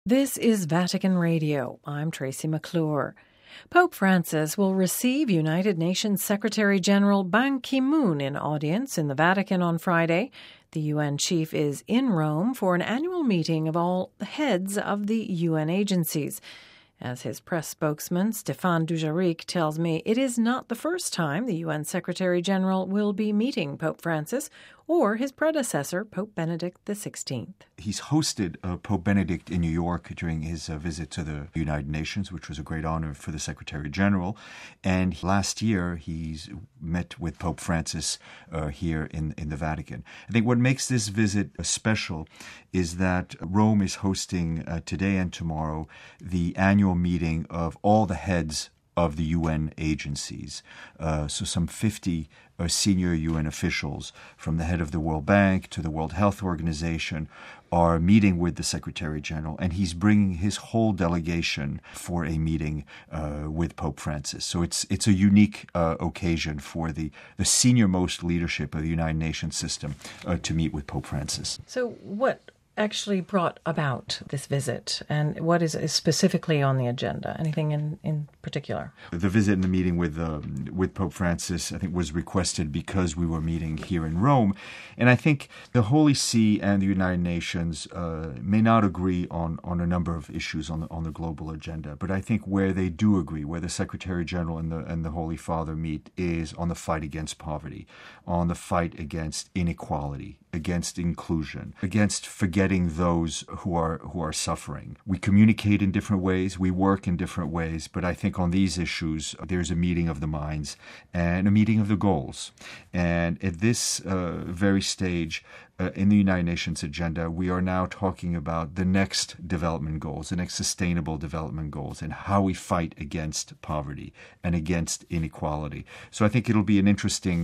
This is Vatican Radio. I'm Tracy McClure. Pope Francis will receive United Nations Secretary-General Ban Ki-moon in audience in the Vatican on Friday. The UN chief is in Rome for an annual meeting of all the heads of the UN agencies. As his press spokesman, Stéphane Dujarric, tells me, it is not the first time the UN Secretary-General will be meeting Pope Francis or his predecessor, Pope Benedict XVI. He's hosted Pope Benedict in New York during his visit to the United Nations, which was a great honor for the Secretary-General. And last year, he's met with Pope Francis here in the Vatican. I think what makes this visit special is that Rome is hosting today and tomorrow the annual meeting of all the heads of the UN agencies. So some 50 senior UN officials, from the head of the World Bank to the World Health Organization, are meeting with the Secretary-General, and he's bringing his whole delegation for a meeting with Pope Francis. So it's a unique occasion for the senior-most leadership of the United Nations system to meet with Pope Francis. So what actually brought about this visit, and what is specifically on the agenda? Anything in particular? The visit and the meeting with Pope Francis, I think, was requested because we were meeting here in Rome. And I think the Holy See and the United Nations may not agree on a number of issues on the global agenda. But I think where they do agree, where the Secretary-General and the Holy Father meet, is on the fight against poverty, on the fight against inequality, against inclusion, against forgetting those who are suffering. We communicate in different ways, we work in different ways, but I think on these issues, there's a meeting of the minds and a meeting of the goals. And at this very stage, in the United Nations agenda, we are now talking about the next development goals, the next sustainable development goals, and how we fight against poverty and against inequality. So I think it'll be an interesting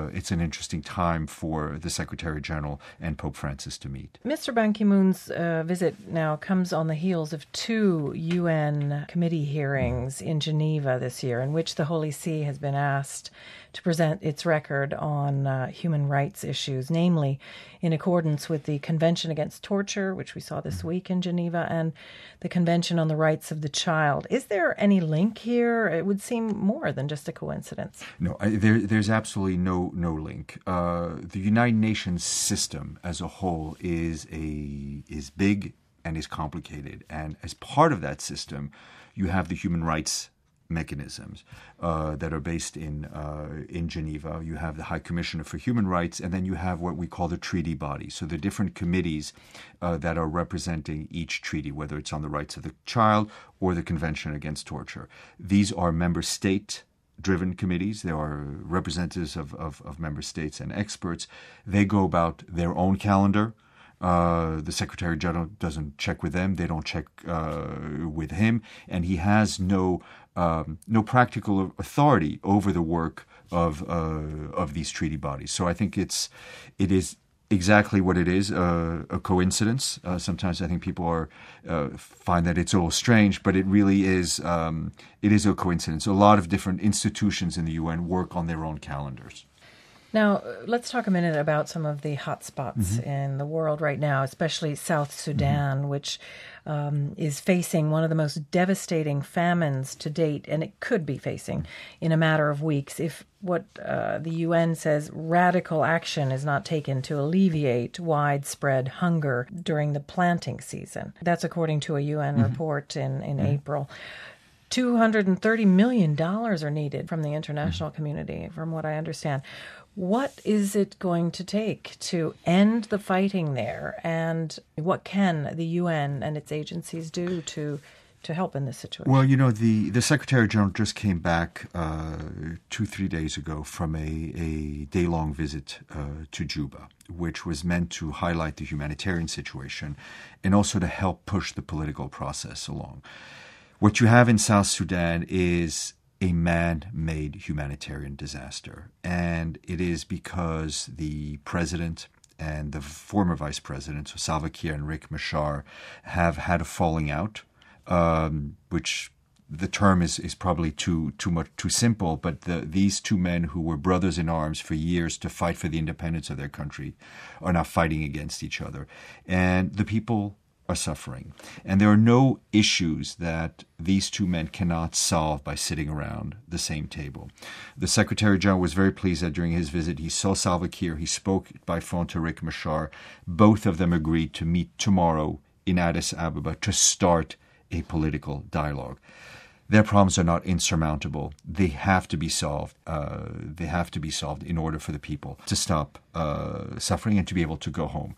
time for the Secretary-General and Pope Francis to meet. Mr. Ban Ki-moon's visit now comes on the heels of 2 UN committee hearings in Geneva this year, in which the Holy See has been asked to present its record on human rights issues, namely in accordance with the Convention Against Torture, which we saw this week in Geneva, and the Convention on the Rights of the Child. Is there any link here? It would seem more than just a coincidence. No, there's absolutely no link. The United Nations system as a whole is big and is complicated. And as part of that system, you have the human rights mechanisms that are based in Geneva. You have the High Commissioner for Human Rights, and then you have what we call the treaty body. So the different committees that are representing each treaty, whether it's on the rights of the child or the Convention Against Torture. These are member state-driven committees. There are representatives of member states and experts. They go about their own calendar. The Secretary-General doesn't check with them. They don't check with him. And he has no practical authority over the work of these treaty bodies. So I think it is exactly what it is, a coincidence. Sometimes I think people find that it's a little strange, but it really is. It is a coincidence. A lot of different institutions in the UN work on their own calendars. Now, let's talk a minute about some of the hot spots in the world right now, especially South Sudan, which is facing one of the most devastating famines to date, and it could be facing in a matter of weeks if what the UN says radical action is not taken to alleviate widespread hunger during the planting season. That's according to a UN report in April. $230 million are needed from the international community, from what I understand. What is it going to take to end the fighting there, and what can the UN and its agencies do to help in this situation? Well, the Secretary-General just came back 2-3 days ago from a day-long visit to Juba, which was meant to highlight the humanitarian situation and also to help push the political process along. What you have in South Sudan is a man-made humanitarian disaster. And it is because the president and the former vice president, so Salva Kiir and Riek Machar, have had a falling out, which the term is probably too simple, but these two men who were brothers in arms for years to fight for the independence of their country are now fighting against each other. And the people are suffering. And there are no issues that these two men cannot solve by sitting around the same table. The Secretary General was very pleased that during his visit he saw Salva Kiir. He spoke by phone to Riek Machar. Both of them agreed to meet tomorrow in Addis Ababa to start a political dialogue. Their problems are not insurmountable. They have to be solved. They have to be solved in order for the people to stop suffering and to be able to go home.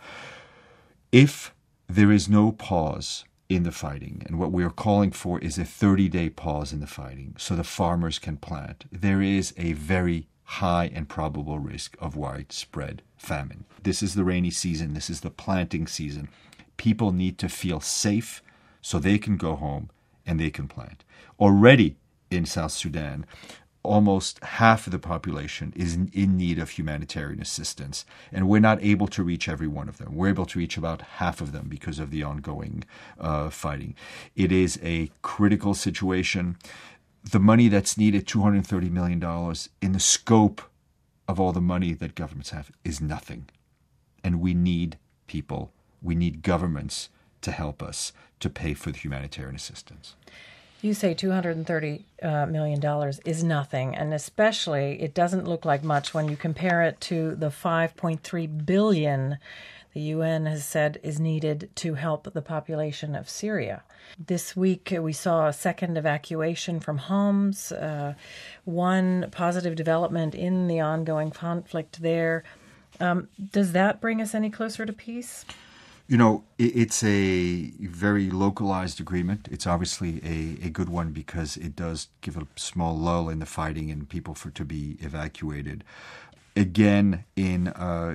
If there is no pause in the fighting, and what we are calling for is a 30-day pause in the fighting so the farmers can plant, there is a very high and probable risk of widespread famine. This is the rainy season. This is the planting season. People need to feel safe so they can go home and they can plant. Already in South Sudan, almost half of the population is in need of humanitarian assistance, and we're not able to reach every one of them. We're able to reach about half of them because of the ongoing fighting. It is a critical situation. The money that's needed, $230 million, in the scope of all the money that governments have, is nothing. And we need people, we need governments to help us to pay for the humanitarian assistance. You say $230 million is nothing, and especially it doesn't look like much when you compare it to the $5.3 billion the UN has said is needed to help the population of Syria. This week we saw a second evacuation from Homs, one positive development in the ongoing conflict there. Does that bring us any closer to peace? You know, it's a very localized agreement. It's obviously a good one because it does give a small lull in the fighting and people to be evacuated. Again, in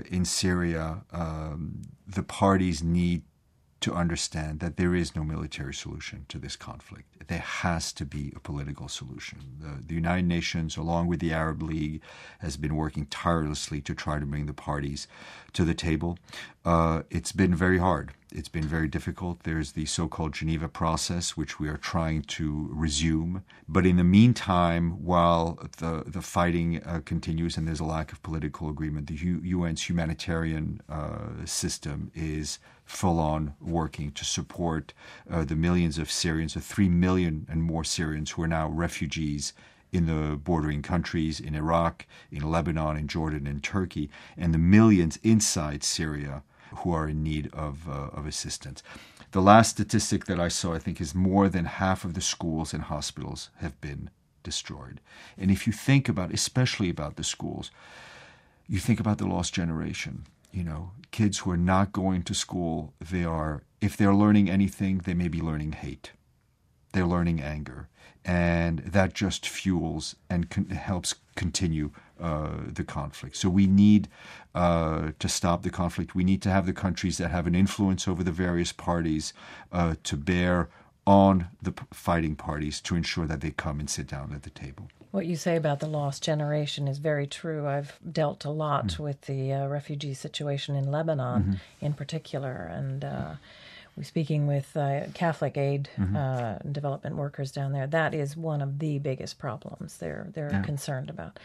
Syria, the parties need to understand that there is no military solution to this conflict. There has to be a political solution. The United Nations, along with the Arab League, has been working tirelessly to try to bring the parties to the table. It's been very hard. It's been very difficult. There's the so-called Geneva process, which we are trying to resume. But in the meantime, while the fighting continues and there's a lack of political agreement, the UN's humanitarian system is full-on working to support the millions of Syrians, the 3 million and more Syrians who are now refugees in the bordering countries, in Iraq, in Lebanon, in Jordan, and Turkey, and the millions inside Syria who are in need of assistance. The last statistic that I saw, I think, is more than half of the schools and hospitals have been destroyed. And if you think about, especially about the schools, you think about the lost generation. You know, kids who are not going to school, if they're learning anything, they may be learning hate. They're learning anger. And that just fuels and helps continue the conflict. So we need to stop the conflict. We need to have the countries that have an influence over the various parties to bear on the fighting parties to ensure that they come and sit down at the table. What you say about the lost generation is very true. I've dealt a lot with the refugee situation in Lebanon in particular, and we're speaking with Catholic aid development workers down there. That is one of the biggest problems they're concerned about.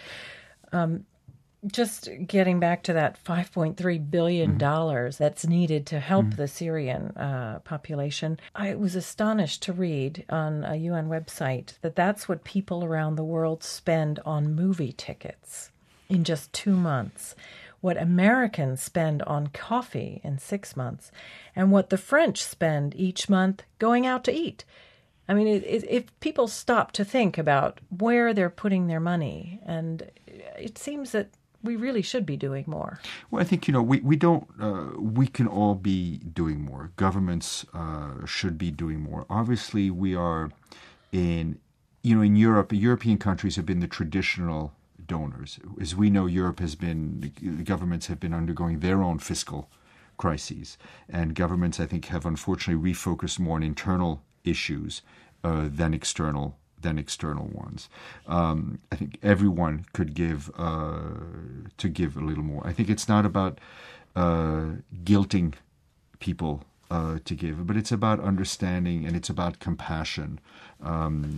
Just getting back to that $5.3 billion that's needed to help the Syrian population, I was astonished to read on a UN website that that's what people around the world spend on movie tickets in just 2 months, what Americans spend on coffee in 6 months, and what the French spend each month going out to eat. I mean, if people stop to think about where they're putting their money, and it seems that we really should be doing more. Well, I think, we don't, we can all be doing more. Governments should be doing more. Obviously, we are in Europe, European countries have been the traditional donors. As we know, the governments have been undergoing their own fiscal crises. And governments, I think, have unfortunately refocused more on internal issues than external ones. I think everyone could give a little more. I think it's not about guilting people to give, but it's about understanding and it's about compassion,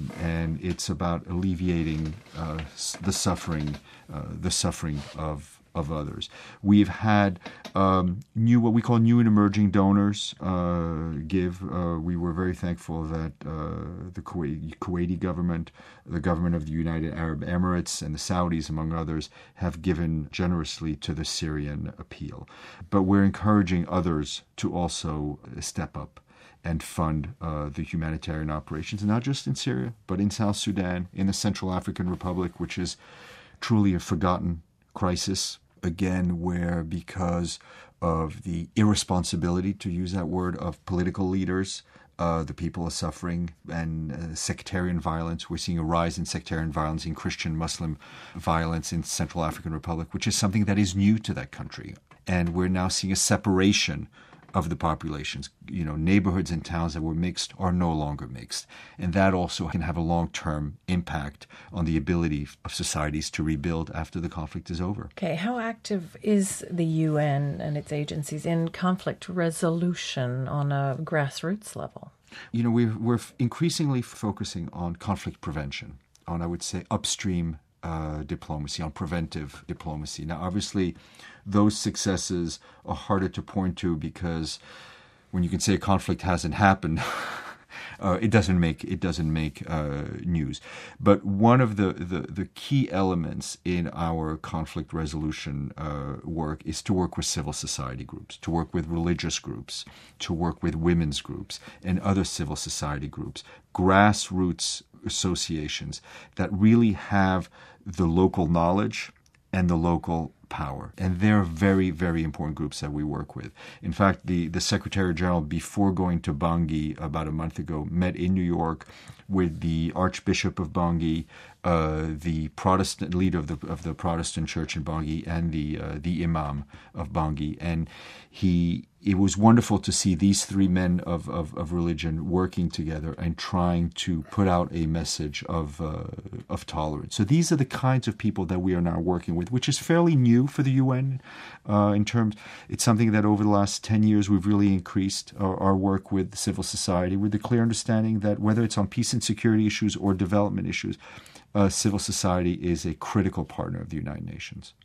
and it's about alleviating the suffering of of others. We've had what we call new and emerging donors give. We were very thankful that the Kuwaiti government, the government of the United Arab Emirates, and the Saudis, among others, have given generously to the Syrian appeal. But we're encouraging others to also step up and fund the humanitarian operations, and not just in Syria, but in South Sudan, in the Central African Republic, which is truly a forgotten crisis, again, where because of the irresponsibility, to use that word, of political leaders, the people are suffering, and sectarian violence. We're seeing a rise in sectarian violence, in Christian Muslim violence in Central African Republic, which is something that is new to that country. And we're now seeing a separation of the populations. Neighborhoods and towns that were mixed are no longer mixed. And that also can have a long-term impact on the ability of societies to rebuild after the conflict is over. Okay, how active is the UN and its agencies in conflict resolution on a grassroots level? We're increasingly focusing on conflict prevention, on, I would say, upstream diplomacy, on preventive diplomacy. Now, obviously, those successes are harder to point to because when you can say a conflict hasn't happened, it doesn't make news. But one of the key elements in our conflict resolution work is to work with civil society groups, to work with religious groups, to work with women's groups and other civil society groups, grassroots associations that really have the local knowledge and the local power. And they're very, very important groups that we work with. In fact, the Secretary General, before going to Bangui about a month ago, met in New York with the Archbishop of Bangui, the Protestant leader of the Protestant Church in Bangui, and the Imam of Bangui. And it was wonderful to see these three men of religion working together and trying to put out a message of tolerance. So these are the kinds of people that we are now working with, which is fairly new for the UN. It's something that over the last 10 years we've really increased our work with civil society, with the clear understanding that whether it's on peace and security issues or development issues, civil society is a critical partner of the United Nations.